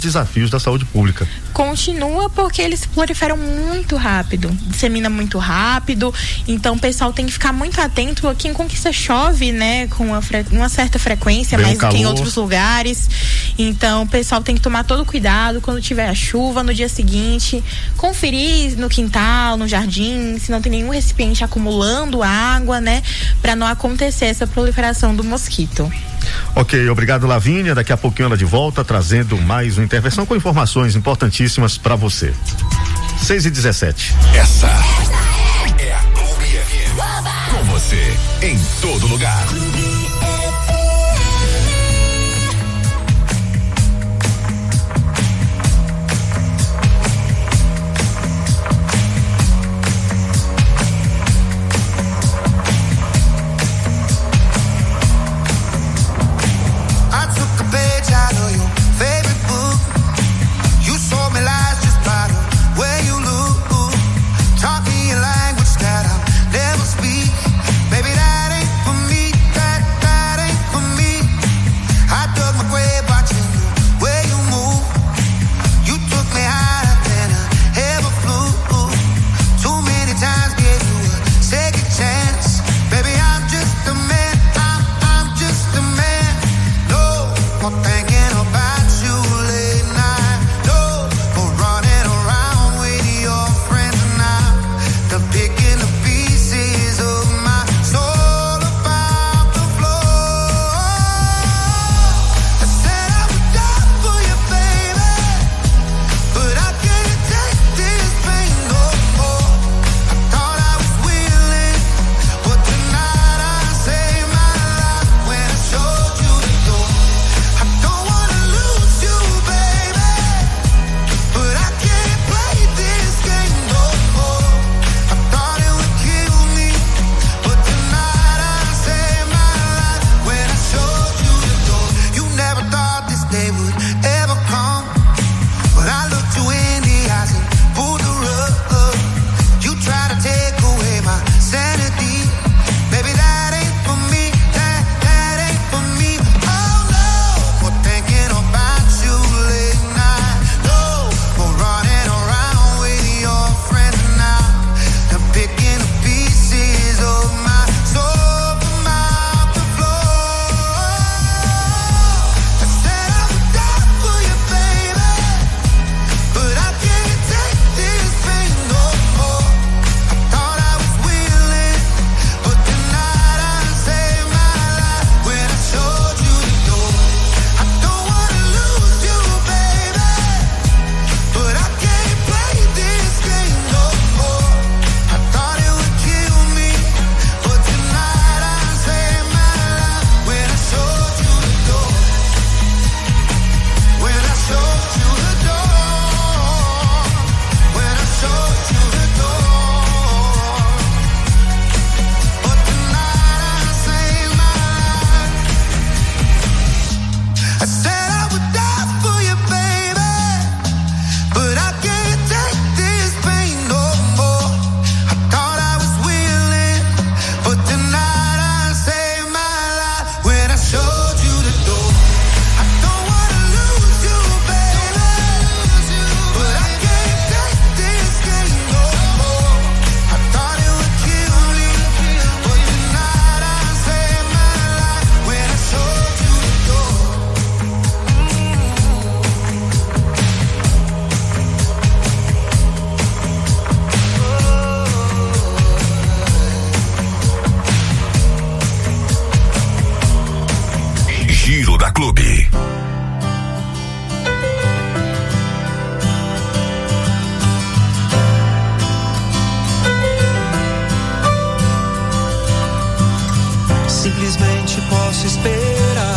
desafios da saúde pública. Continua porque eles proliferam muito rápido, dissemina muito rápido, então o pessoal tem que ficar muito atento. Aqui em Conquista chove, né, com uma certa frequência, mais do que em outros lugares, então o pessoal tem que tomar todo o cuidado quando tiver a chuva, no dia seguinte, conferir no quintal, no jardim, se não tem nenhum recipiente acumulando água, né, para não acontecer essa proliferação do mosquito. Ok, obrigado, Lavínia. Daqui a pouquinho ela de volta trazendo mais uma intervenção com informações importantíssimas para você. 6h17. Essa é a Clube FM. Com você em todo lugar.